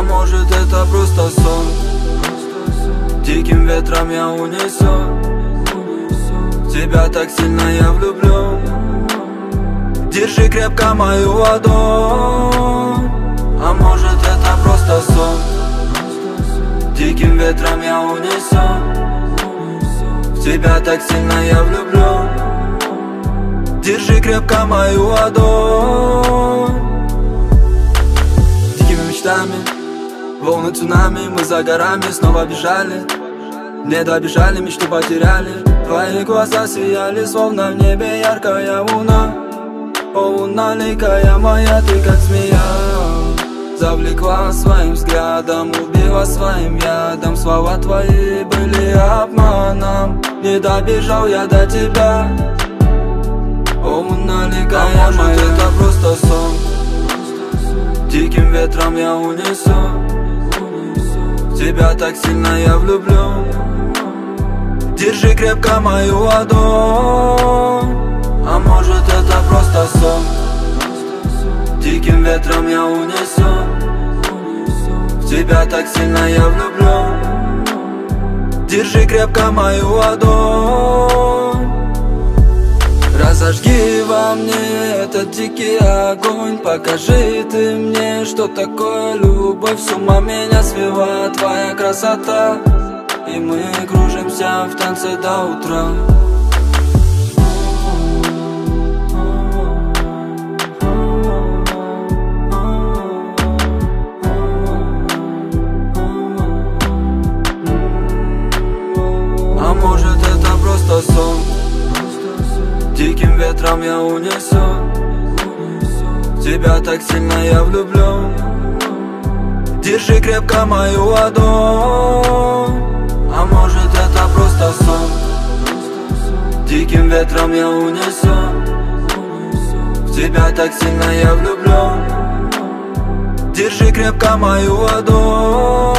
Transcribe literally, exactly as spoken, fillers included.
может это просто сон, диким ветром я унесу. В тебя так сильно я влюблен. Держи крепко мою ладонь. А может это просто сон, диким ветром я унесу. В тебя так сильно я влюблен. Держи крепко мою ладонь. Дикими мечтами, волны цунами, мы за горами снова бежали. Не добежали, мечту потеряли. Твои глаза сияли, словно в небе яркая луна. О, луна ликая моя, ты как змея. Завлекла своим взглядом, убила своим ядом. Слова твои были обманом. Не добежал я до тебя. О, луна ликая а может моя. Это просто сон, диким ветром я унесу. В тебя так сильно я влюблен. Держи крепко мою ладонь. А может это просто сон, диким ветром я унесу. В тебя так сильно я влюблен. Держи крепко мою ладонь. Разожги во мне этот дикий огонь. Покажи ты мне, что такое любовь. С ума меня свела твоя красота. И мы кружимся в танце до утра. А может это просто сон, диким ветром я унесу. В тебя так сильно я влюблен. Держи крепко мою ладонь. А может это просто сон, диким ветром я унесу. В тебя так сильно я влюблен. Держи крепко мою ладонь.